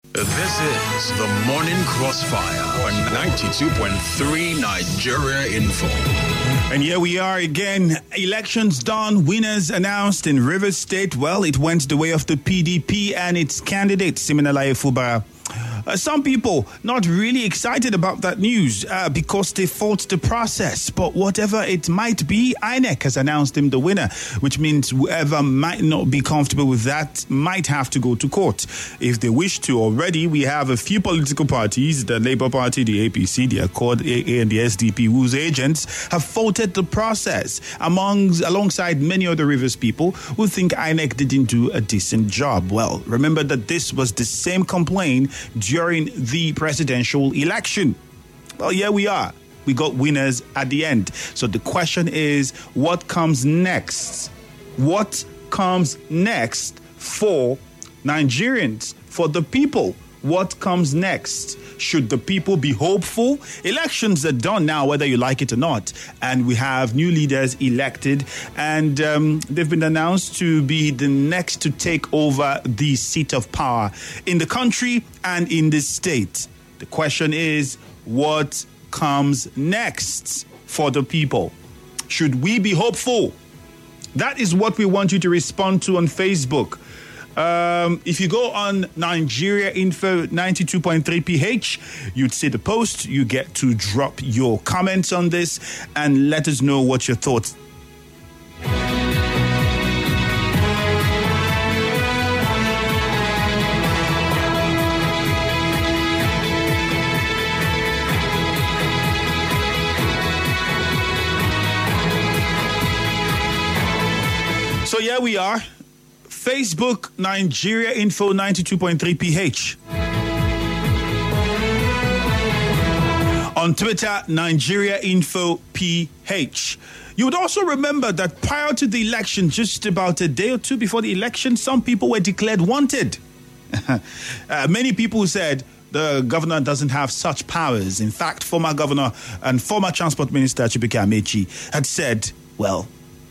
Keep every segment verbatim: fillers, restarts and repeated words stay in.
This is the Morning Crossfire on ninety-two point three Nigeria Info. And here we are again. Elections done. Winners announced in Rivers State. Well, it went the way of the P D P and its candidate, Siminalayi Fubara. Uh, some people not really excited about that news uh, because they fault the process. But whatever it might be, I N E C has announced him the winner, which means whoever might not be comfortable with that might have to go to court if they wish to. Already, we have a few political parties, the Labour Party, the A P C, the Accord, A A, and the S D P, whose agents have faulted the process, among, alongside many other Rivers people who think I N E C didn't do a decent job. Well, remember that this was the same complaint during the presidential election. Well, here we are. We got winners at the end. So the question is, what comes next? What comes next for Nigerians, for the people? What comes next? Should the people be hopeful? Elections are done now, whether you like it or not. And we have new leaders elected. And um, they've been announced to be the next to take over the seat of power in the country and in the state. The question is, what comes next for the people? Should we be hopeful? That is what we want you to respond to on Facebook. Um, if you go on Nigeria Info ninety-two point three P H, you'd see the post. You get to drop your comments on this and let us know what your thoughts. So here we are. Facebook, Nigeria Info ninety-two point three P H. On Twitter, Nigeria Info P H. You would also remember that prior to the election, just about a day or two before the election, some people were declared wanted. uh, many people said the governor doesn't have such powers. In fact, former governor and former transport minister Chibuike Amechi had said, well,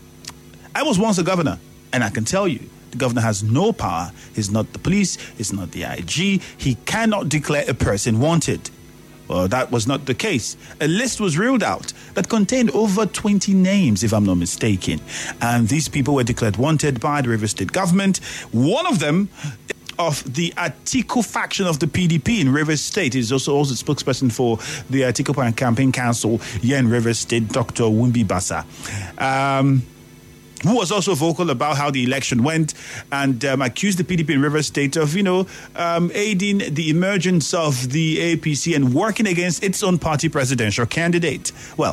I was once a governor, and I can tell you, the governor has no power. He's not the police. He's not the I G. He cannot declare a person wanted. Well, that was not the case. A list was ruled out that contained over twenty names, if I'm not mistaken. And these people were declared wanted by the Rivers State government. One of them, of the Atiku faction of the P D P in Rivers State, is also, also the spokesperson for the Atiku Campaign Council here in Rivers State, Doctor Wumbi Basa. Um... who was also vocal about how the election went and um, accused the P D P in Rivers State of, you know, um, aiding the emergence of the A P C and working against its own party presidential candidate. Well,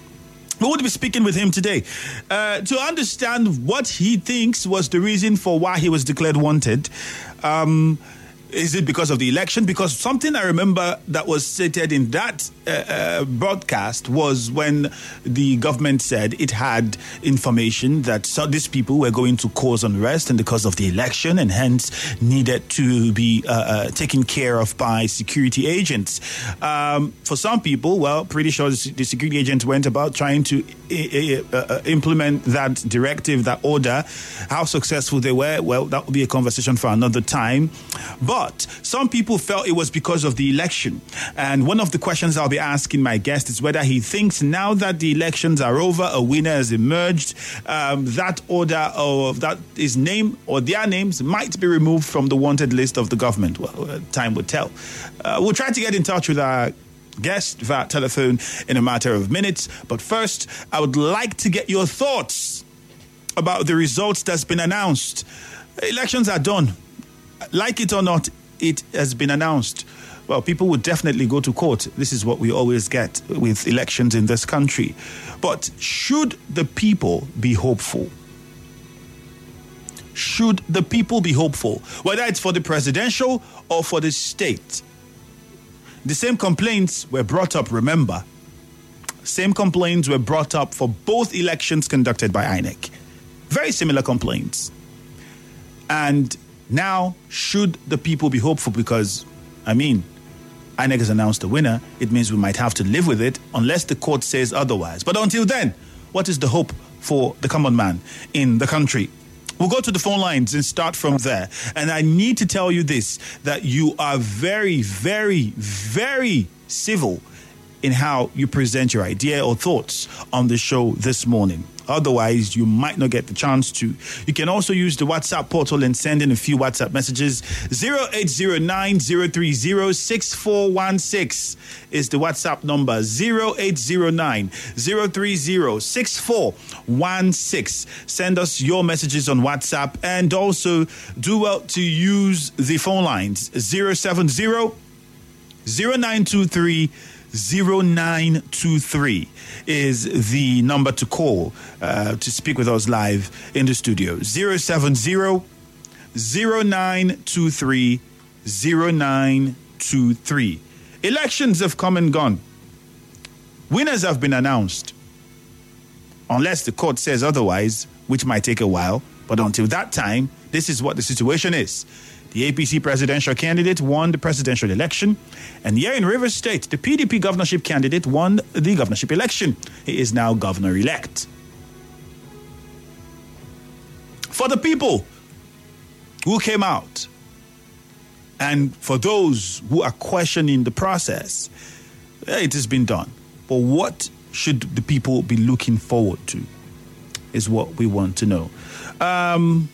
we would be speaking with him today uh, to understand what he thinks was the reason for why he was declared wanted. Um, Is it because of the election? Because something I remember that was stated in that uh, uh, broadcast was when the government said it had information that so these people were going to cause unrest and because of the election and hence needed to be uh, uh, taken care of by security agents. Um, for some people, well, pretty sure the security agents went about trying to uh, uh, implement that directive, that order. How successful they were, well, that will be a conversation for another time. But But some people felt it was because of the election. And one of the questions I'll be asking my guest is whether he thinks now that the elections are over, a winner has emerged, um, that order of that his name or their names might be removed from the wanted list of the government. Well, time will tell. Uh, we'll try to get in touch with our guest via telephone in a matter of minutes. But first, I would like to get your thoughts about the results that's been announced. Elections are done. Like it or not, it has been announced. Well, people would definitely go to court. This is what we always get with elections in this country. But should the people be hopeful? Should the people be hopeful? Whether it's for the presidential or for the state. The same complaints were brought up, remember. Same complaints were brought up for both elections conducted by I N E C. Very similar complaints. And now, should the people be hopeful? Because, I mean, I N E C has announced the winner. It means we might have to live with it unless the court says otherwise. But until then, what is the hope for the common man in the country? We'll go to the phone lines and start from there. And I need to tell you this, that you are very, very, very civil in how you present your idea or thoughts on the show this morning. Otherwise, you might not get the chance to. You can also use the WhatsApp portal and send in a few WhatsApp messages. zero eight zero nine zero three zero six four one six is the WhatsApp number. zero eight zero nine zero three zero six four one six. Send us your messages on WhatsApp, and also do well to use the phone lines. zero seven zero zero nine two three zero nine two three is the number to call uh, to speak with us live in the studio. zero seven zero zero nine two three zero nine two three. Elections have come and gone. Winners have been announced. Unless the court says otherwise, which might take a while. But until that time, this is what the situation is. The A P C presidential candidate won the presidential election. And here in Rivers State, the P D P governorship candidate won the governorship election. He is now governor-elect. For the people who came out, and for those who are questioning the process, it has been done. But what should the people be looking forward to is what we want to know. Um...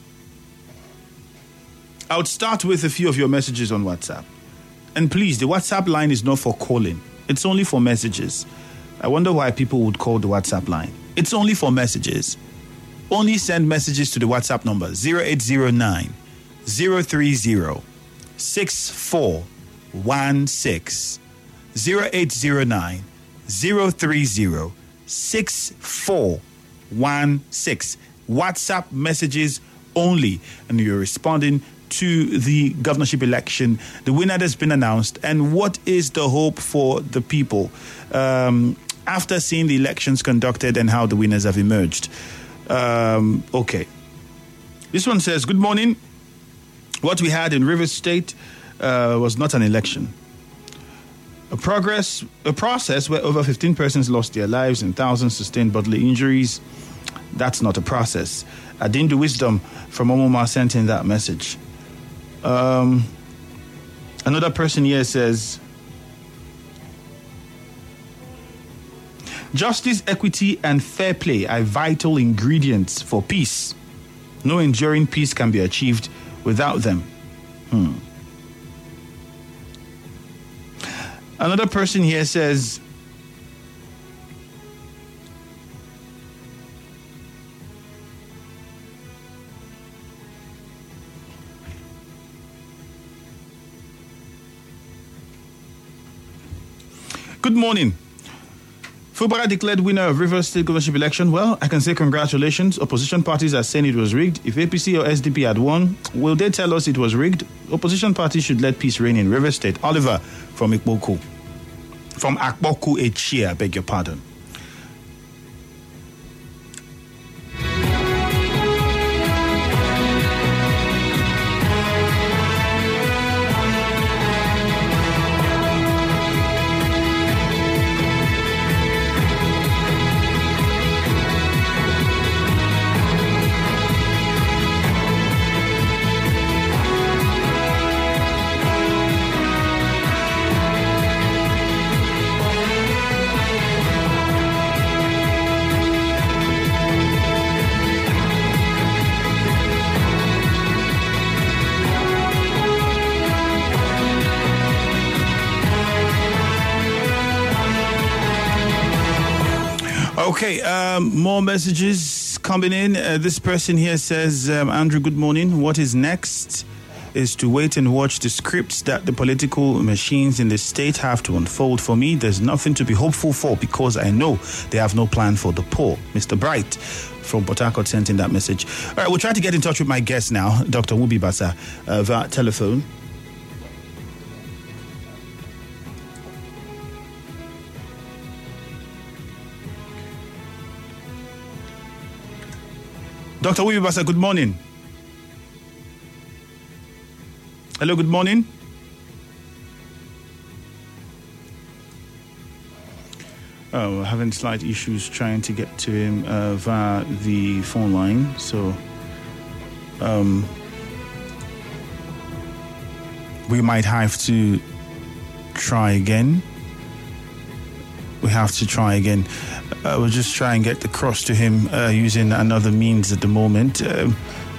I would start with a few of your messages on WhatsApp. And please, the WhatsApp line is not for calling. It's only for messages. I wonder why people would call the WhatsApp line. It's only for messages. Only send messages to the WhatsApp number zero eight zero nine zero three zero six four one six. zero eight zero nine zero three zero six four one six. WhatsApp messages only. And you're responding to the governorship election, the winner that's been announced, and what is the hope for the people um, after seeing the elections conducted and how the winners have emerged. Um, okay. This one says, good morning. What we had in Rivers State uh, was not an election. A progress, a process where over fifteen persons lost their lives and thousands sustained bodily injuries. That's not a process. Adindu Wisdom from Omoma sent in that message. Um, another person here says, justice, equity, and fair play are vital ingredients for peace. No enduring peace can be achieved without them. Hmm. Another person here says, good morning. Fubara declared winner of Rivers State governorship election. Well, I can say congratulations. Opposition parties are saying it was rigged. If A P C or S D P had won, will they tell us it was rigged? Opposition parties should let peace reign in Rivers State. Oliver from Ikpoku. From Akpoku Echia, I beg your pardon. Okay, um, more messages coming in. Uh, this person here says, um, Andrew, good morning. What is next is to wait and watch the scripts that the political machines in the state have to unfold. For me, there's nothing to be hopeful for because I know they have no plan for the poor. Mister Bright from Port Harcourt sent in that message. All right, we'll try to get in touch with my guest now, Doctor Wubi Basa, uh, via telephone. Doctor Wubi Basa, good morning. Hello, good morning. Oh, we're having slight issues trying to get to him uh, via the phone line. So um, we might have to try again. We have to try again. Uh, we'll just try and get the cross to him uh, using another means at the moment. Um,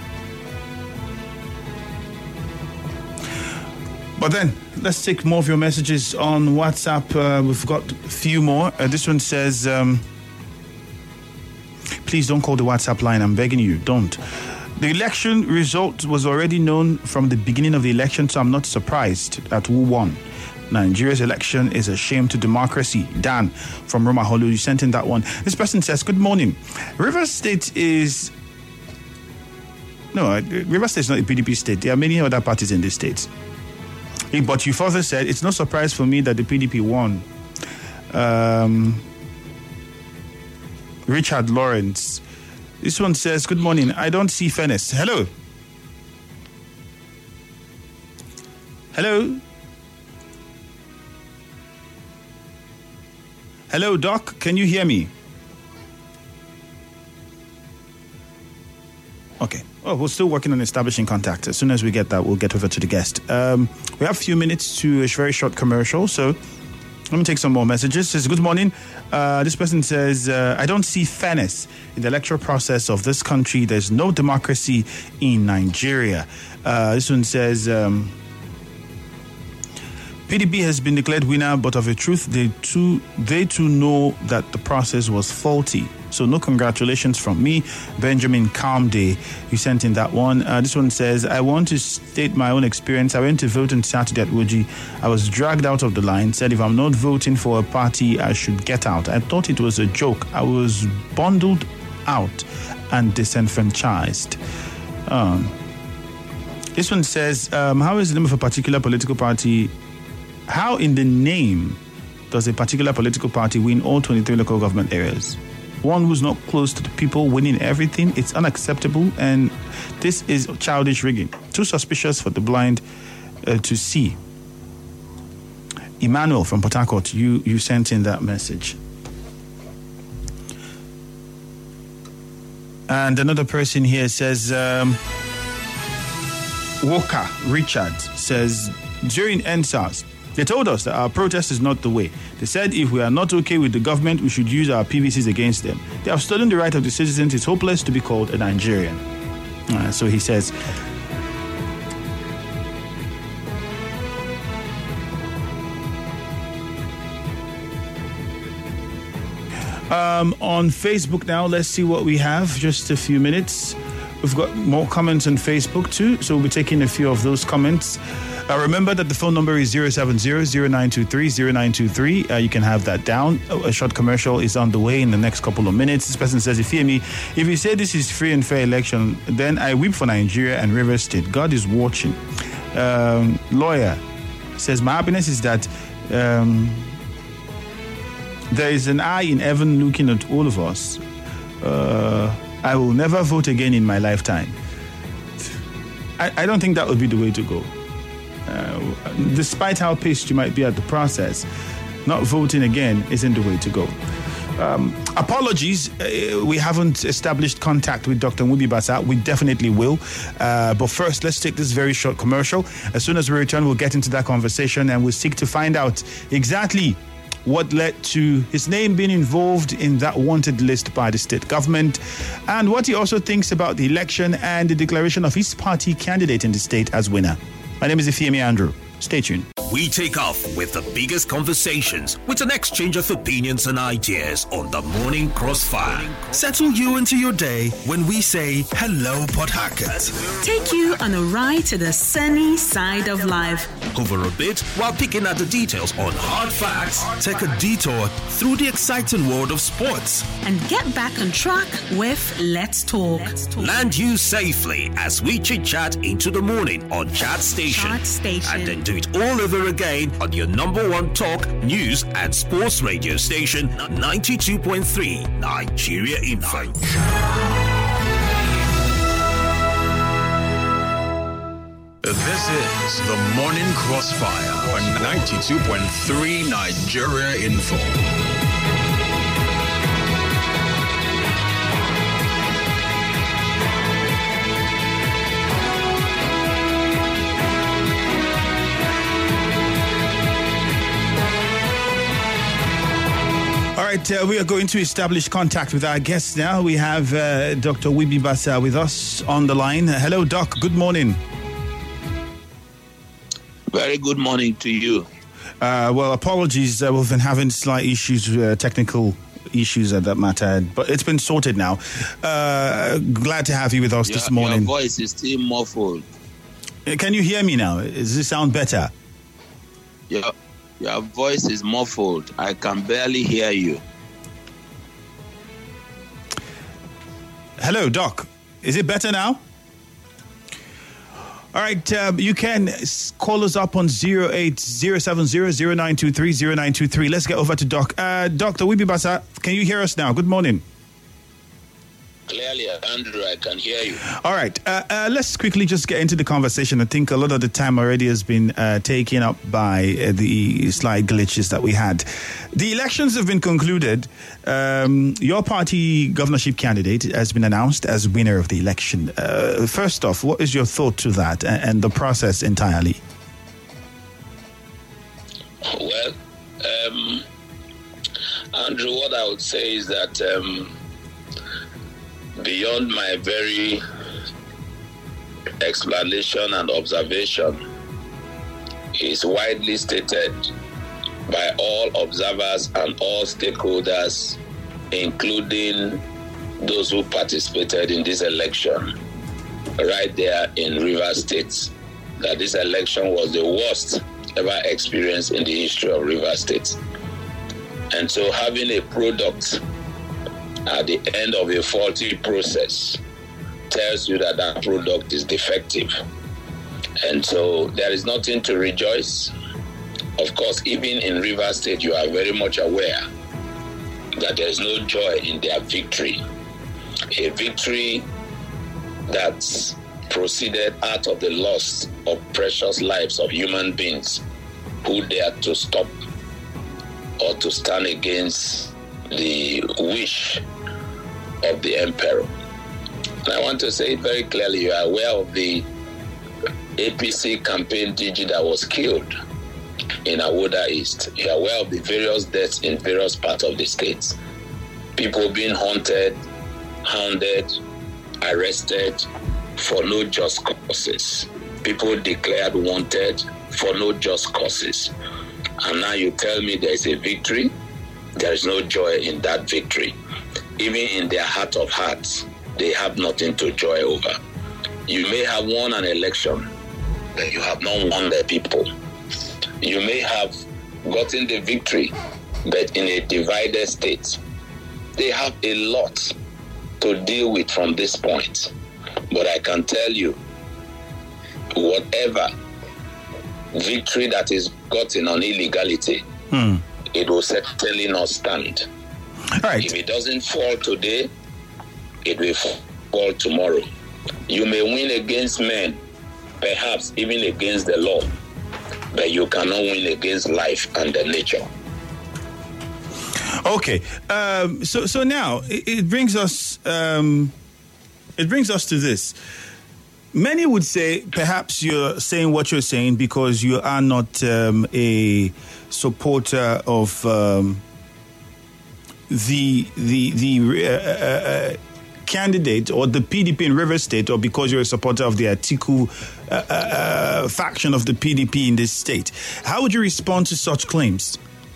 but then, let's take more of your messages on WhatsApp. Uh, we've got a few more. Uh, this one says, um, please don't call the WhatsApp line. I'm begging you, don't. The election result was already known from the beginning of the election, so I'm not surprised at who won. Nigeria's election is a shame to democracy. Dan from Roma Holu, you sent in that one. This person says, good morning. Rivers State is... No, Rivers State is not a P D P state. There are many other parties in this state. But you further said, it's no surprise for me that the P D P won. Um, Richard Lawrence. This one says, good morning. I don't see fairness. Hello. Hello. Hello, Doc. Can you hear me? Okay. Oh, we're still working on establishing contact. As soon as we get that, we'll get over to the guest. Um, we have a few minutes to a very short commercial, so let me take some more messages. It says, good morning. Uh, this person says, uh, I don't see fairness in the electoral process of this country. There's no democracy in Nigeria. Uh, this one says, um, P D P has been declared winner, but of a truth, they too, they too know that the process was faulty. So no congratulations from me. Benjamin Calmday, you sent in that one. Uh, this one says, I want to state my own experience. I went to vote on Saturday at Woji. I was dragged out of the line, said if I'm not voting for a party, I should get out. I thought it was a joke. I was bundled out and disenfranchised. Um, this one says, um, how is the name of a particular political party... How in the name does a particular political party win all twenty-three local government areas? One who's not close to the people winning everything, it's unacceptable, and this is childish rigging. Too suspicious for the blind uh, to see. Emmanuel from Port Harcourt, you, you sent in that message. And another person here says, um, Walker Richard says, during N SARS, they told us that our protest is not the way. They said if we are not okay with the government, we should use our P V Cs against them. They have stolen the right of the citizens. It's hopeless to be called a Nigerian. Uh, so he says... Um, on Facebook now, let's see what we have. Just a few minutes. We've got more comments on Facebook too, so we'll be taking a few of those comments. Uh, remember that the phone number is zero seven zero, zero nine two three, zero nine two three. Uh, you can have that down. A short commercial is on the way in the next couple of minutes. This person says, if you hear me, if you say this is free and fair election, then I weep for Nigeria and Rivers State. God is watching. Um, lawyer says, my happiness is that um, there is an eye in heaven looking at all of us. Uh, I will never vote again in my lifetime. I, I don't think that would be the way to go. Uh, despite how pissed you might be at the process, not voting again isn't the way to go. Um, apologies, uh, we haven't established contact with Doctor Nwubi Basa. We definitely will. Uh, but first, let's take this very short commercial. As soon as we return, we'll get into that conversation and we'll seek to find out exactly what led to his name being involved in that wanted list by the state government, and what he also thinks about the election and the declaration of his party candidate in the state as winner. My name is Ifeami Andrew. Stay tuned. We take off with the biggest conversations with an exchange of opinions and ideas on the Morning Crossfire. Settle you into your day when we say hello, Port Harcourt. Take you on a ride to the sunny side of life. Over a bit while picking at the details on hard facts. Take a detour through the exciting world of sports. And get back on track with Let's Talk. Let's Talk. Land you safely as we chit-chat into the morning on Chat Station. Chat Station. And then do it all over again on your number one talk, news and sports radio station, ninety-two point three Nigeria Info. This is the Morning Crossfire on ninety-two point three Nigeria Info. right, uh, we are going to establish contact with our guests now. We have uh, Doctor Wibi Basa with us on the line. Uh, hello, Doc. Good morning. Very good morning to you. Uh, well, apologies. Uh, we've been having slight issues, uh, technical issues at that matter, but it's been sorted now. Uh, glad to have you with us your, this morning. Your voice is still muffled. Uh, Can you hear me now? Does this sound better? Your, your voice is muffled. I can barely hear you. Hello, Doc. Is it better now? All right, um, you can s- call us up on zero eight zero seven zero zero nine two three zero nine two three. Let's get over to Doc. Uh, Doctor Wibi Basa, can you hear us now? Good morning. Clearly, Andrew, I can hear you. All right, uh, uh, let's quickly just get into the conversation. I think a lot of the time already has been uh, taken up by uh, the slight glitches that we had. The elections have been concluded. Um, your party governorship candidate has been announced as winner of the election. Uh, first off, what is your thought to that and, and the process entirely? Well, um, Andrew, what I would say is that um, beyond my very explanation and observation, is widely stated by all observers and all stakeholders, including those who participated in this election, right there in Rivers State, that this election was the worst ever experienced in the history of Rivers State. And so having a product at the end of a faulty process tells you that that product is defective. And so there is nothing to rejoice. Of course, even in Rivers State, you are very much aware that there is no joy in their victory. A victory that's proceeded out of the loss of precious lives of human beings who dared to stop or to stand against the wish of the emperor. And I want to say it very clearly, you are aware of the A P C campaign D G that was killed in Awoda East. You are aware of the various deaths in various parts of the states. People being haunted, hounded, arrested for no just causes. People declared wanted for no just causes. And now you tell me there is a victory. There is no joy in that victory. Even in their heart of hearts, they have nothing to joy over. You may have won an election, but you have not won the people. You may have gotten the victory, but in a divided state. They have a lot to deal with from this point. But I can tell you, whatever victory that is gotten on illegality, Hmm. it will certainly not stand. All right. If it doesn't fall today, it will fall tomorrow. You may win against men, perhaps even against the law, but you cannot win against life and the nature. Okay. Um, so so now it, it brings us um, it brings us to this. Many would say perhaps you're saying what you're saying because you are not um, a supporter of um, the the the uh, uh, candidate or the P D P in Rivers State, or because you're a supporter of the Atiku uh, uh, faction of the P D P in this state. How would you respond to such claims?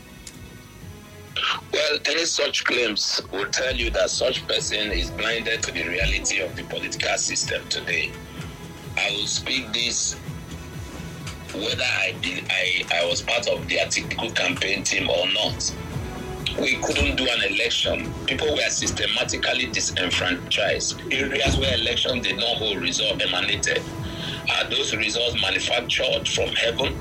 Well, any such claims will tell you that such person is blinded to the reality of the political system today. I will speak this whether I did, I, I was part of the Atiku campaign team or not. We couldn't do an election. People were systematically disenfranchised. Areas where elections did not hold results emanated. Are those results manufactured from heaven?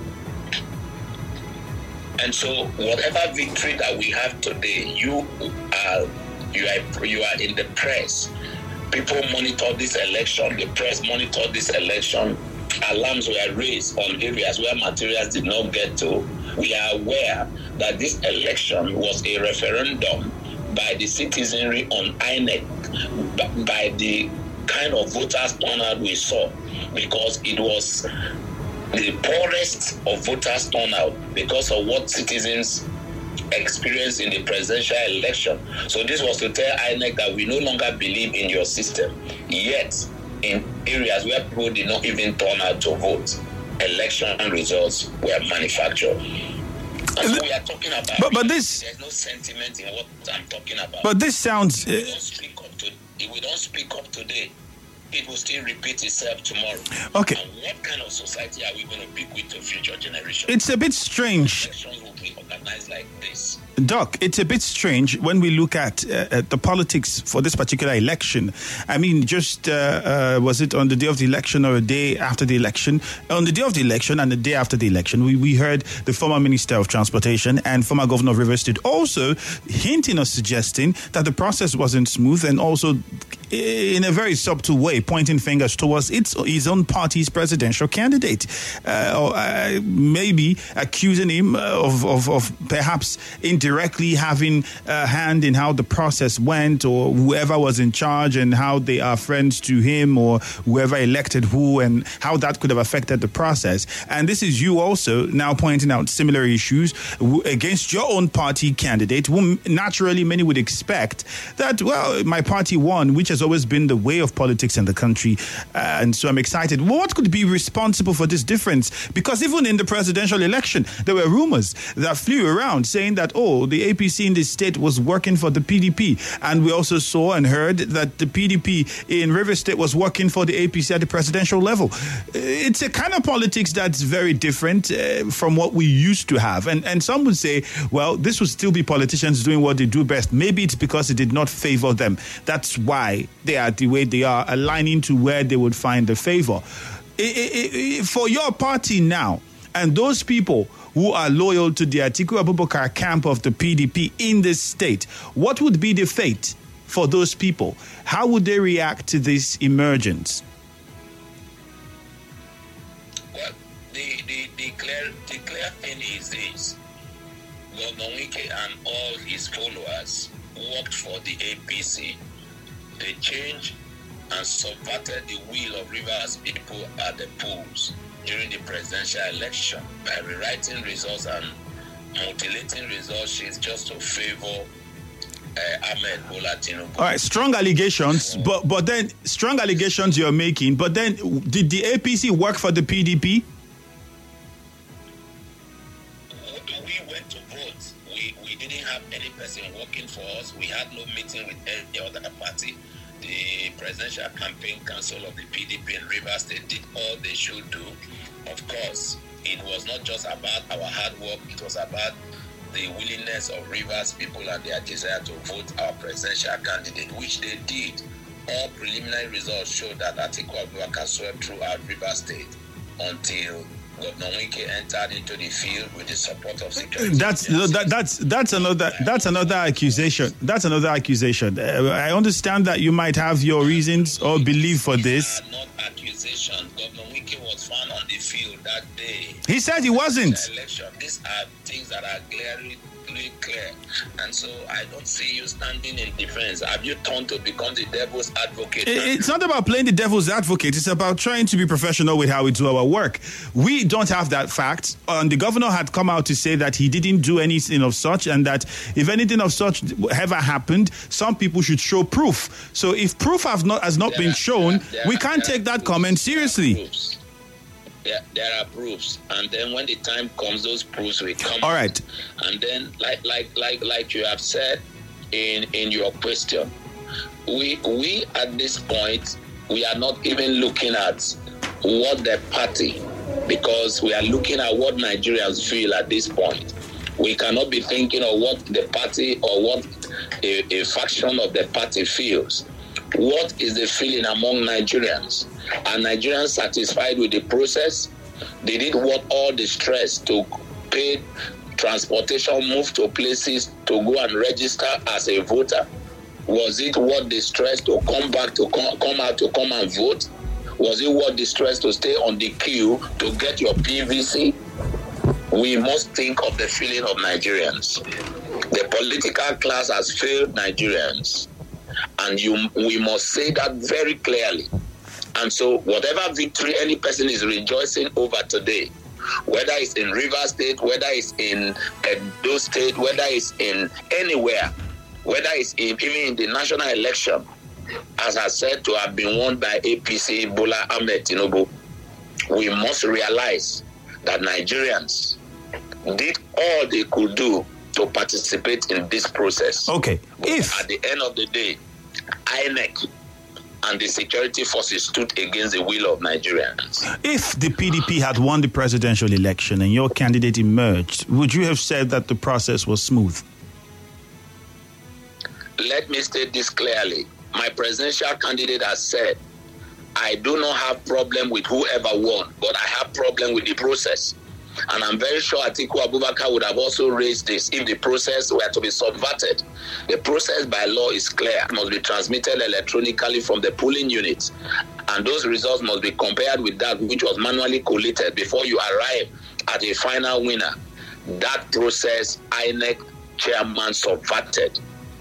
And so whatever victory that we have today, you are you are you are in the press. People monitor this election, the press monitored this election. Alarms were raised on areas where materials did not get to. We are aware that this election was a referendum by the citizenry on I N E C, by the kind of voters turnout we saw, because it was the poorest of voters turnout because of what citizens experienced in the presidential election. So this was to tell I N E C that we no longer believe in your system. Yet, in areas where people did not even turn out to vote, election results were manufactured. And so we are talking about. But, but this. There's no sentiment in what I'm talking about. But this sounds. If we don't speak up, to, if we don't speak up today, it will still repeat itself tomorrow. Okay. And what kind of society are we going to bequeath to future generations? It's a bit strange. Elections will be organized like this. Doc, it's a bit strange when we look at, uh, at the politics for this particular election. I mean, just uh, uh, was it on the day of the election or a day after the election? On the day of the election and the day after the election, we, we heard the former Minister of Transportation and former Governor of Rivers State also hinting or suggesting that the process wasn't smooth, and also in a very subtle way pointing fingers towards its his own party's presidential candidate, uh, or uh, maybe accusing him of, of, of perhaps indirectly having a hand in how the process went, or whoever was in charge and how they are friends to him, or whoever elected who, and how that could have affected the process. And this is you also now pointing out similar issues against your own party candidate, whom naturally many would expect that, well, my party won, which has always been the way of politics in the country. Uh, and so I'm excited. What could be responsible for this difference? Because even in the presidential election, there were rumors that flew around saying that, oh, the A P C in the state was working for the P D P. And we also saw and heard that the P D P in Rivers State was working for the A P C at the presidential level. It's a kind of politics that's very different uh, from what we used to have. And, and some would say, well, this would still be politicians doing what they do best. Maybe it's because it did not favor them. That's why they are the way they are, aligning to where they would find the favor. I, I, I, for your party now, and those people who are loyal to the Atiku Abubakar camp of the P D P in this state, what would be the fate for those people? How would they react to this emergence? Well, the, the, the, clear, the clear thing is this. Governor Wike and all his followers worked for the A P C. They changed and subverted the will of Rivers people at the polls during the presidential election by rewriting results and mutilating result sheets just to favor uh, Ahmed Bola Tinubu. All right, strong allegations, but but then strong allegations you're making. But then, did the A P C work for the P D P? We went to vote. We we didn't have any person working for us. We had no meeting with any other party. The Presidential Campaign Council of the P D P in Rivers State did all they should do. Of course, it was not just about our hard work, it was about the willingness of Rivers people and their desire to vote our presidential candidate, which they did. All preliminary results showed that Atiku Abubakar swept throughout Rivers State until Governor Wike entered into the field with the support of security. That's no, that, that's that's another that's another accusation. That's another accusation. Uh, I understand that you might have your reasons or belief for this. These are not accusations. Governor Wike was found on the field that day. He said he wasn't. Election. These are things that are clearly clear, and so I don't see you standing in defense. Have you turned to become the devil's advocate? It's not about playing the devil's advocate. It's about trying to be professional with how we do our work. We don't have that fact. And the governor had come out to say that he didn't do anything of such, and that if anything of such ever happened, some people should show proof. So if proof have not has not there been are, shown, there are, we can't take that proofs. comment seriously. There are, there, there are proofs, and then when the time comes, those proofs will come. All right. And then, like like like like you have said in in your question, we we at this point we are not even looking at what the party, because we are looking at what Nigerians feel at this point. We cannot be thinking of what the party or what a, a faction of the party feels. What is the feeling among Nigerians? Are Nigerians satisfied with the process? They did what all the stress to pay transportation, move to places to go and register as a voter? Was it what the stress to come back to come, come out to come and vote? Was it what the stress to stay on the queue to get your P V C? We must think of the feeling of Nigerians. The political class has failed Nigerians. And you, we must say that very clearly. And so whatever victory any person is rejoicing over today, whether it's in Rivers State, whether it's in Edo State, whether it's in anywhere, whether it's in, even in the national election, as I said, to have been won by A P C, Bola Ahmed Tinubu, we must realize that Nigerians did all they could do to participate in this process. Okay. But if at the end of the day, I N E C and the security forces stood against the will of Nigerians. If the P D P had won the presidential election and your candidate emerged, would you have said that the process was smooth? Let me state this clearly. My presidential candidate has said, I do not have problem with whoever won, but I have problem with the process. And I'm very sure Atiku Abubakar would have also raised this if the process were to be subverted. The process by law is clear. It must be transmitted electronically from the polling units. And those results must be compared with that which was manually collated before you arrive at a final winner. That process, I N E C chairman subverted.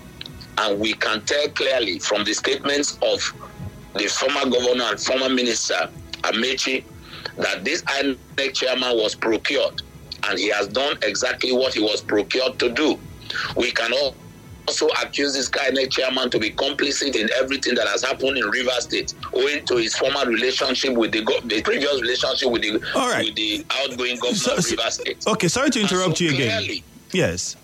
And we can tell clearly from the statements of the former governor and former minister, Amechi, that this I N E C chairman was procured, and he has done exactly what he was procured to do. We can also accuse this I N E C chairman to be complicit in everything that has happened in Rivers State, owing to his former relationship with the, go- the previous relationship with the, All right. with the outgoing governor So- of Rivers State. Okay, sorry to interrupt so you again. Clearly, Yes.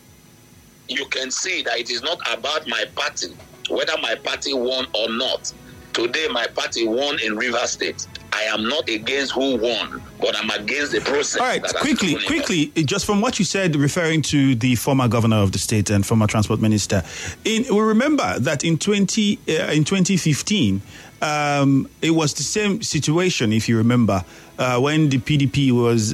you can see that it is not about my party, whether my party won or not. Today, my party won in Rivers State. I am not against who won, but I'm against the process. All right, that has quickly, been quickly, just from what you said, referring to the former governor of the state and former transport minister, in, we remember that in twenty uh, in twenty fifteen, um, it was the same situation, if you remember, uh, when the P D P was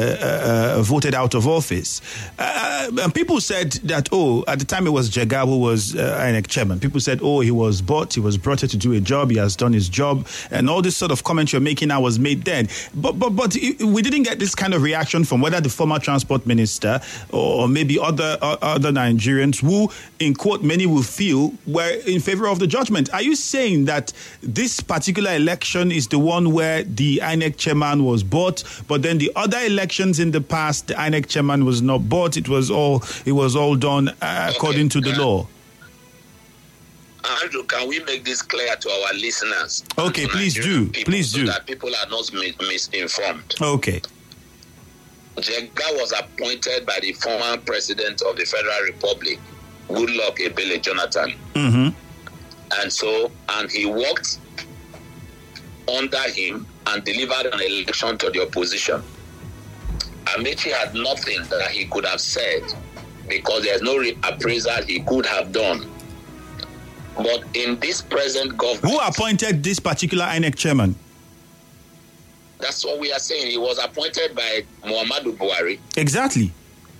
uh, uh, voted out of office. Uh, and people said that, oh, at the time it was Jega who was uh, I N E C chairman. People said, oh, he was bought, he was brought here to do a job, he has done his job, and all this sort of comment you're making now was made then. But but but it, we didn't get this kind of reaction from whether the former transport minister or maybe other uh, other Nigerians who, in quote, many will feel were in favor of the judgment. Are you saying that this particular election is the one where the I N E C chairman was bought, but then the other elections in the past, the I N E C chairman was not bought? It was all it was all done uh, according Okay. to the law. Andrew, can we make this clear to our listeners? Okay, to please Nigerian do. people, Please so do. that people are not mis- misinformed. Okay. Jega was appointed by the former president of the Federal Republic, Goodluck Ebele Jonathan. Mm-hmm. And so, and he worked under him and delivered an election to the opposition. Amechi had nothing that he could have said because there's no re- appraisal he could have done. But in this present government, Who appointed this particular I N E C chairman? that's what we are saying. He was appointed by Muhammadu Buhari, Exactly.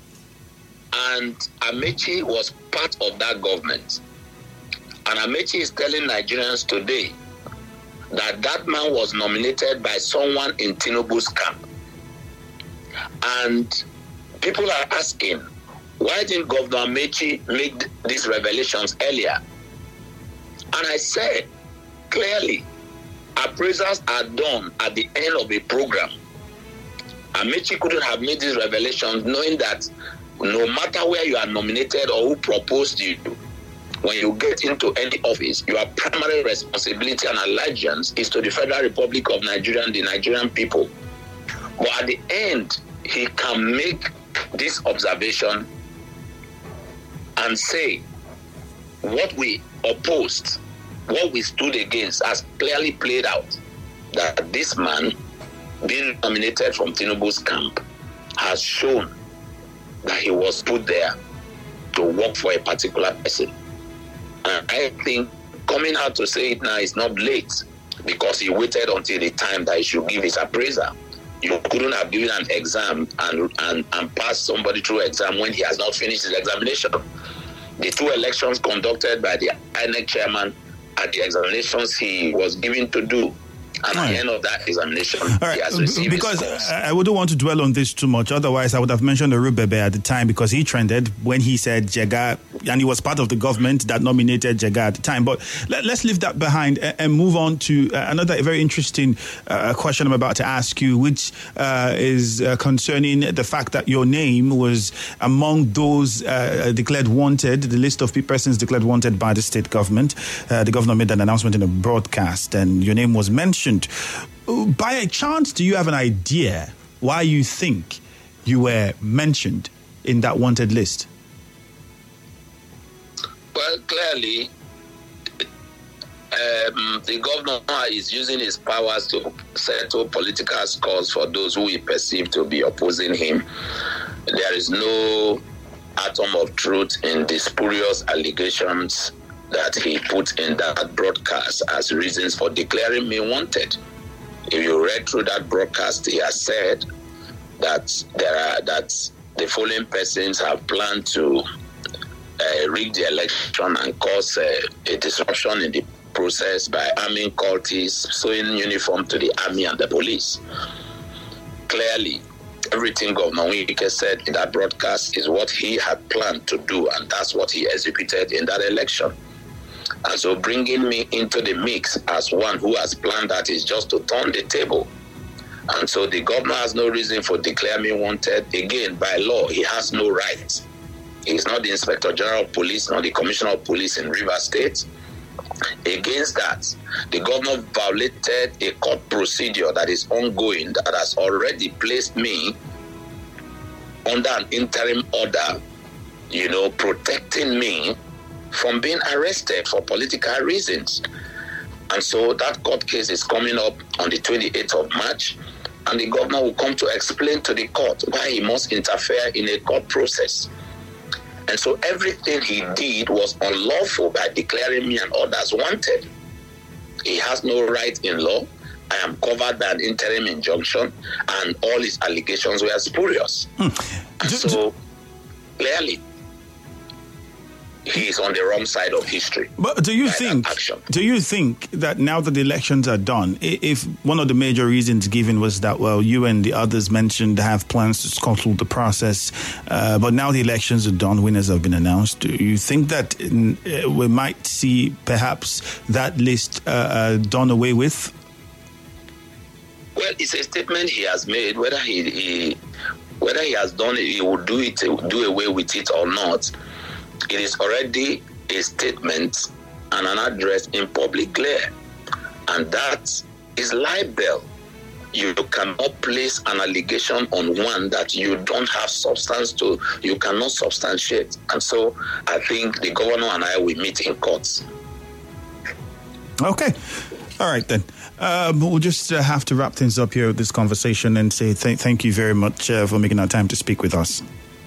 and Amechi was part of that government. And Amechi is telling Nigerians today that that man was nominated by someone in Tinubu's camp. And people are asking, why didn't Governor Amechi make these revelations earlier? And I said clearly, appraisals are done at the end of a program. Amechi couldn't have made these revelations knowing that no matter where you are nominated or who proposed you, when you get into any office, your primary responsibility and allegiance is to the Federal Republic of Nigeria and the Nigerian people. But at the end, he can make this observation and say what we opposed, what we stood against has clearly played out. That this man, being nominated from Tinubu's camp, has shown that he was put there to work for a particular person. And I think coming out to say it now is not late, because he waited until the time that he should give his appraisal. You couldn't have given an exam and, and, and passed somebody through exam when he has not finished his examination. The two elections conducted by the I N E C chairman are the examinations he was given to do. And at the end of that examination, right. he has received because his scores. I wouldn't want to dwell on this too much. Otherwise, I would have mentioned Erubebe at the time because he trended when he said Jega, and he was part of the government that nominated Jega at the time. But let, let's leave that behind and, and move on to uh, another very interesting uh, question I'm about to ask you, which uh, is uh, concerning the fact that your name was among those uh, declared wanted, the list of persons declared wanted by the state government. Uh, the governor made an announcement in a broadcast, and your name was mentioned. By a chance, do you have an idea why you think you were mentioned in that wanted list? Well, clearly, um, the governor is using his powers to settle political scores for those who he perceive to be opposing him. There is no atom of truth in the spurious allegations that he put in that broadcast as reasons for declaring me wanted. If you read through that broadcast, he has said that there are that the following persons have planned to uh, rig the election and cause uh, a disruption in the process by arming cultists, sewing uniform to the army and the police. Clearly, everything Governor Wike said in that broadcast is what he had planned to do, and that's what he executed in that election. And so bringing me into the mix as one who has planned that is just to turn the table. And so the governor has no reason for declaring me wanted. Again, by law, he has no right. He's not the Inspector General of Police, nor the Commissioner of Police in Rivers State. Against that, the governor violated a court procedure that is ongoing that has already placed me under an interim order, you know, protecting me from being arrested for political reasons. And so that court case is coming up on the twenty-eighth of March, and the governor will come to explain to the court why he must interfere in a court process. And so everything he did was unlawful by declaring me and others wanted. He has no right in law. I am covered by an interim injunction, and all his allegations were spurious. Hmm. And so clearly, he is on the wrong side of history. But do you think? Do you think that now that the elections are done, if one of the major reasons given was that, well, you and the others mentioned have plans to scuttle the process, uh, but now the elections are done, winners have been announced. Do you think that uh, we might see perhaps that list uh, uh, done away with? Well, it's a statement he has made. Whether he, he whether he has done it, he will do it, do away with it or not. It is already a statement and an address in public glare. And that is libel. You cannot place an allegation on one that you don't have substance to, you cannot substantiate. And so I think the governor and I will meet in courts. Okay. All right, then. Um, we'll just uh, have to wrap things up here with this conversation and say th- thank you very much uh, for making our time to speak with us.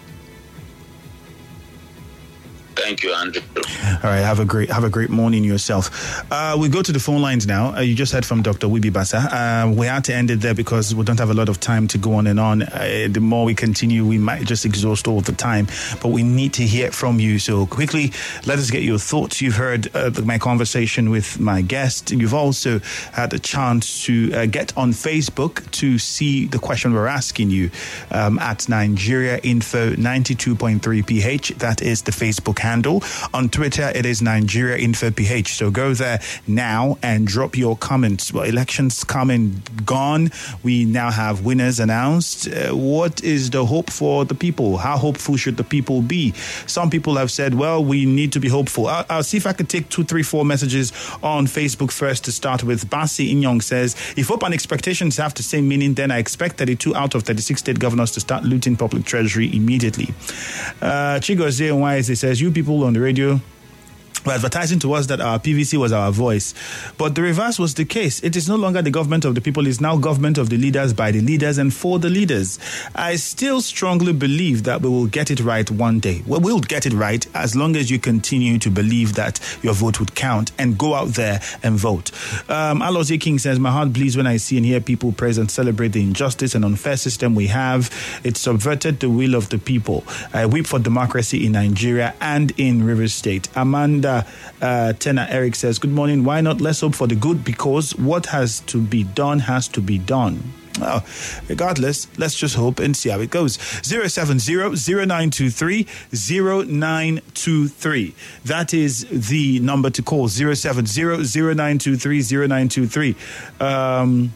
Thank you, Andrew. All right, have a great have a great morning yourself. Uh, we go to the phone lines now. Uh, you just heard from Doctor Wibi Basa. Uh, we had to end it there because we don't have a lot of time to go on and on. Uh, the more we continue, we might just exhaust all the time. But we need to hear from you. So quickly, let us get your thoughts. You've heard uh, my conversation with my guest. You've also had a chance to uh, get on Facebook to see the question we're asking you um, at Nigeria Info ninety-two point three P H. That is the Facebook handle. On Twitter, it is Nigeria Info P H. So go there now and drop your comments. Well, elections come and gone. We now have winners announced. Uh, what is the hope for the people? How hopeful should the people be? Some people have said, well, we need to be hopeful. I'll, I'll see if I could take two, three, four messages on Facebook first to start with. Basi Inyong says, if hope and expectations have the same meaning, then I expect thirty-two out of thirty-six state governors to start looting public treasury immediately. Uh, Chigozie Nwaize says, you people on the radio were advertising to us that our P V C was our voice. But the reverse was the case. It is no longer the government of the people. It's now government of the leaders, by the leaders, and for the leaders. I still strongly believe that we will get it right one day. Well, we'll get it right as long as you continue to believe that your vote would count and go out there and vote. Um, Alozie King says, my heart bleeds when I see and hear people praise and celebrate the injustice and unfair system we have. It subverted the will of the people. I weep for democracy in Nigeria and in Rivers State. Amanda Twitter, uh, Tena Eric says, good morning. Why not? Let's hope for the good, because what has to be done has to be done. Well, regardless, let's just hope and see how it goes. zero seven zero, zero nine two three, zero nine two three. That is the number to call. zero seven zero, zero nine two three, zero nine two three. Um,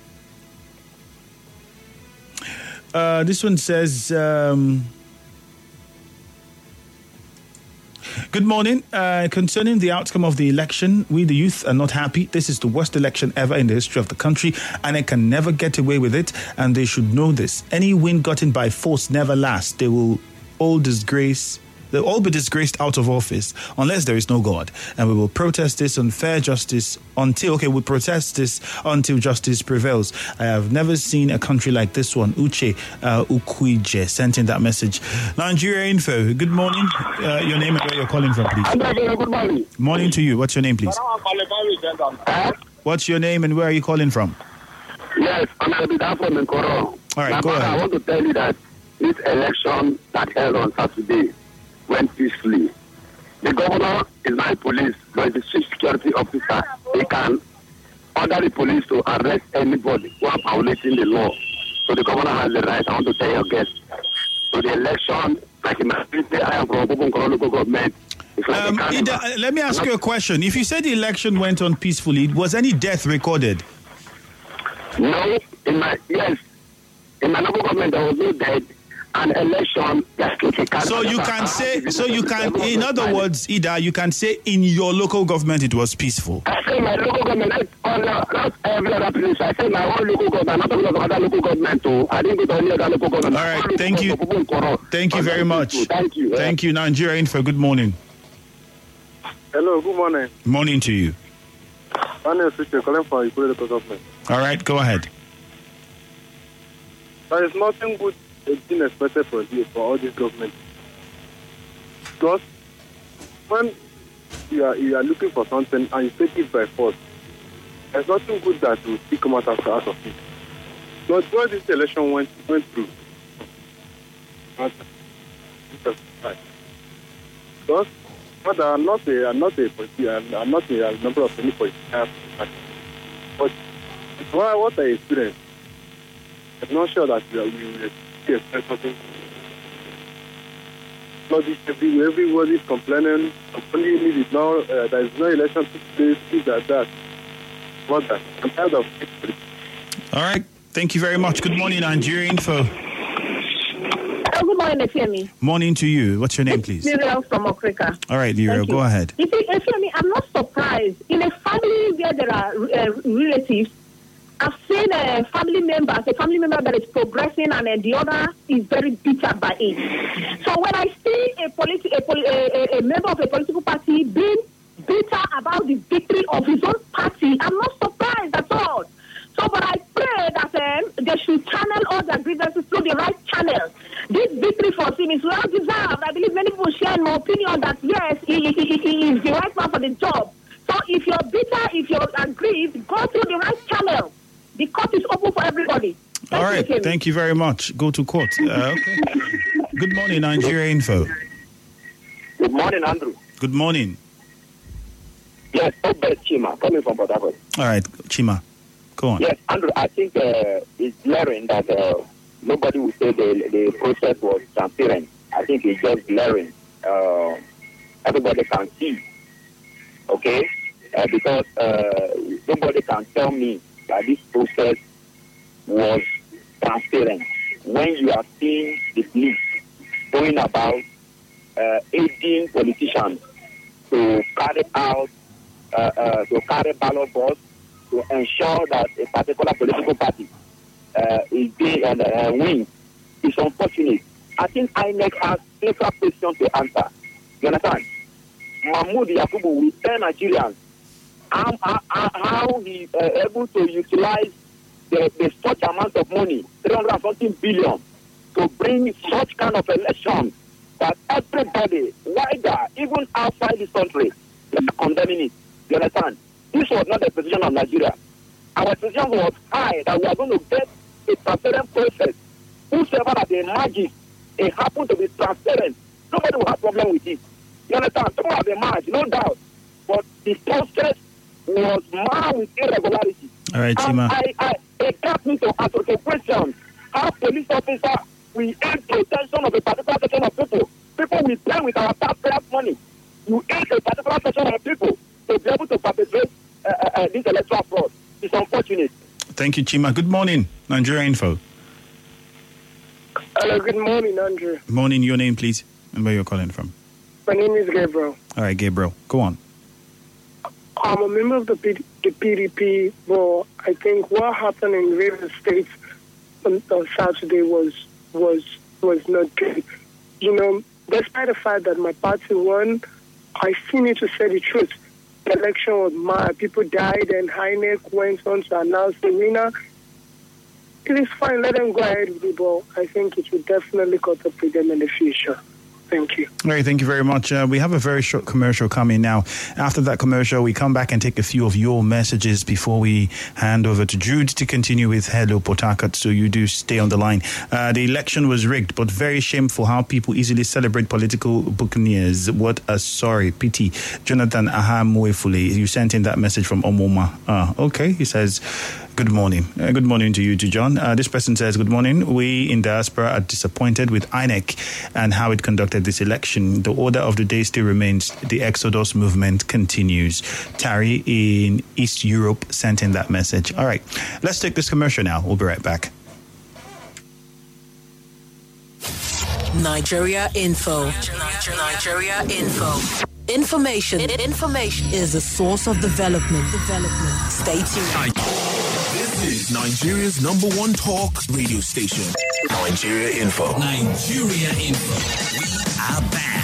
uh, this one says... Um, Good morning. Uh, concerning the outcome of the election, we the youth are not happy. This is the worst election ever in the history of the country, and I can never get away with it, and they should know this. Any win gotten by force never lasts. They will all disgrace... They'll all be disgraced out of office unless there is no God. And we will protest this unfair justice until, okay, we'll protest this until justice prevails. I have never seen a country like this one. Uche uh, Ukwije sent in that message. Nigeria Info, good morning. Uh, your name and where you're calling from, please. Good morning. Morning to you. What's your name, please? What's your name and where are you calling from? Yes, I'm going to be down from Nkoro. All right, now, go ahead. I want to tell you that this election that held on Saturday went peacefully. The governor is not a police, but the chief security officer. He can order the police to arrest anybody who are violating the law. So the governor has the right. I want to tell your guests. So the election, like in my city, I am from Nkoro local government. It's like Um, Ida, let me ask you a question. If you said the election went on peacefully, was any death recorded? No, in my yes, in my local government there was no death. An election. So you can say, so you can, in other words, Ida, you can say in your local government it was peaceful. I say my local government, not every other place. I say my own local government, not because of other local government too. I didn't go to any other local government. All right, thank you. Thank you very much. Thank you. Thank you, Nigeria Info. Good morning. Hello, good morning. Morning to you. My name is Richard, calling from Ikure local government. All right, go ahead. There is nothing good being expected for you, for all this government. Because when you are, you are looking for something and you take it by force, there's nothing good that will still come out, after, out of it. But when this election went went through, because but I'm not a I'm not a politician, I'm not a, a member of any political party. But what, what I experienced, I'm not sure that we will expect something. Not everywhere, everyone is complaining. Only need it now. Uh, there is no election to place, things like that. What that? I'm tired of it. All right. Thank you very much. Good morning, Nigeria Info. Oh, good morning, Efemi. Morning to you. What's your name, please? Muriel from Okrika. All right, Muriel, go ahead. You see, Efemi, I'm not surprised. In a family where there are uh, relatives, I've seen a family member, a family member that is progressing, and uh, the other is very bitter by it. So when I see a, politi- a, poli- a, a member of a political party being bitter about the victory of his own party, I'm not surprised at all. So, but I pray that um, they should channel all their grievances through the right channel. This victory for him is well deserved. I believe many people share my opinion that yes, he, he, he is the right man for the job. So, if you're bitter, if you're aggrieved, go through the right channel. The court is open for everybody. Thank All right, you, thank you very much. Go to court. Uh, okay. Good morning, Nigeria Info. Good morning, Andrew. Good morning. Yes, Obed Chima, coming from Port Harcourt. All right, Chima, go on. Yes, Andrew, I think uh, it's glaring that uh, nobody will say the, the process was transparent. I think it's just glaring. Uh, everybody can see, okay? Uh, because uh, nobody can tell me that this process was transparent. When you are seeing the police going about uh, aiding politicians to carry out, uh, uh, to carry ballot box, to ensure that a particular political party uh, is being uh, uh, wins, it's unfortunate. I think I N E C has several questions to answer. You understand? Mahmoud Yakubu will tell Nigerians how, how, how he uh, able to utilize the, the such amount of money, three hundred something billion, to bring such kind of election that everybody, wider, even outside this country, is condemning it. You understand? This was not the position of Nigeria. Our position was high that we are going to get a transparent process. Whosoever that they emerges, it happened to be transparent. Nobody will have problem with it. You understand? Some have emerged, no doubt. process was marred with irregularity. All right, Chima. I, I, it got me to ask a question. How police officer we aid protection of a particular section of people. People we pay with our taxpayers' money. You aid a particular section of people to be able to perpetrate uh, uh, this electoral fraud. It's unfortunate. Thank you, Chima. Good morning, Nigeria Info. Hello, good morning, Andrew. Morning, your name, please, and where you're calling from. My name is Gabriel. All right, Gabriel, go on. I'm a member of the, P- the P D P, but I think what happened in Rivers State on, on Saturday was was was not good. You know, despite the fact that my party won, I still need to say the truth. The election was mad. People died, and I N E C went on to announce the winner. It is fine. Let them go ahead with it, but I think it will definitely cut up with them in the future. Thank you. All right, thank you very much. Uh, we have a very short commercial coming now. After that commercial, we come back and take a few of your messages before we hand over to Jude to continue with Hello Port Harcourt. So you do stay on the line. Uh, the election was rigged, but very shameful how people easily celebrate political buccaneers. What a sorry pity. Jonathan Ahamuefule, you sent in that message from Omoma. Uh, okay, he says... Good morning. Uh, good morning to you, to John. Uh, this person says, good morning. We in diaspora are disappointed with I N E C and how it conducted this election. The order of the day still remains. The Exodus movement continues. Tari in East Europe sent in that message. All right. Let's take this commercial now. We'll be right back. Nigeria Info. Nigeria Info. Information. Information is a source of development. Development. Stay tuned. This is Nigeria's number one talk radio station. Nigeria Info. Nigeria Info. We are back.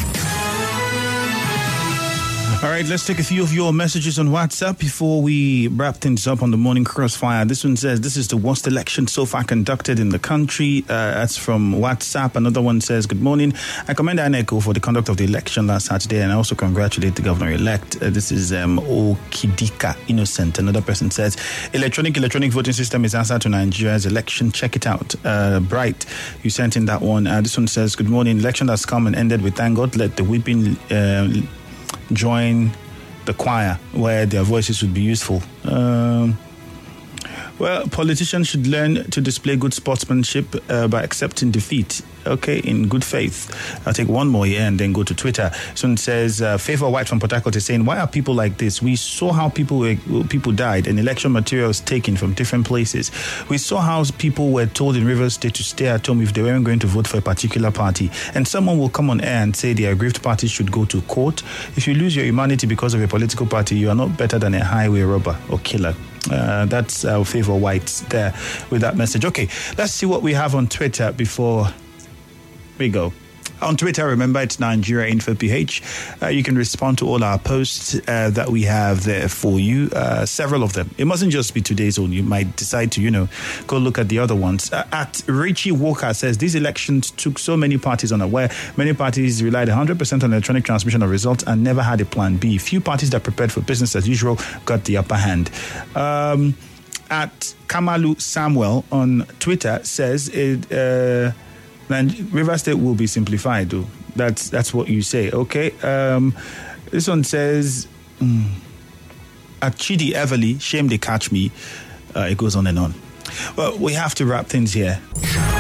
All right, let's take a few of your messages on WhatsApp before we wrap things up on the morning crossfire. This one says, this is the worst election so far conducted in the country. Uh, that's from WhatsApp. Another one says, good morning. I commend I N E C for the conduct of the election last Saturday, and I also congratulate the governor-elect. Uh, this is um, Okidika Innocent. Another person says, electronic electronic voting system is answer to Nigeria's election. Check it out. Uh, Bright, you sent in that one. Uh, this one says, good morning. Election has come and ended with thank God. Let the weeping... Uh, join the choir where their voices would be useful. Um, well, politicians should learn to display good sportsmanship uh, by accepting defeat, okay, in good faith. I'll take one more here and then go to Twitter. Someone says, uh, Favor White from Port Harcourt is saying, why are people like this? We saw how people were, people died and election materials taken from different places. We saw how people were told in Rivers State to stay at home if they weren't going to vote for a particular party. And someone will come on air and say the aggrieved parties should go to court. If you lose your humanity because of a political party, you are not better than a highway robber or killer. Uh, that's our Favor White there with that message. Okay, let's see what we have on Twitter before we go. On Twitter, remember, it's Nigeria Info P H. Uh, you can respond to all our posts uh, that we have there for you, uh, several of them. It mustn't just be today's own. You might decide to, you know, go look at the other ones. Uh, at Richie Walker says, these elections took so many parties unaware. Many parties relied one hundred percent on electronic transmission of results and never had a plan B. Few parties that prepared for business as usual got the upper hand. Um, at Kamalu Samuel on Twitter says, it... Uh, And River State will be simplified, though. That's that's what you say, okay? Um, this one says, mm, at Chidi Everly, shame they catch me. Uh, it goes on and on. Well, we have to wrap things here.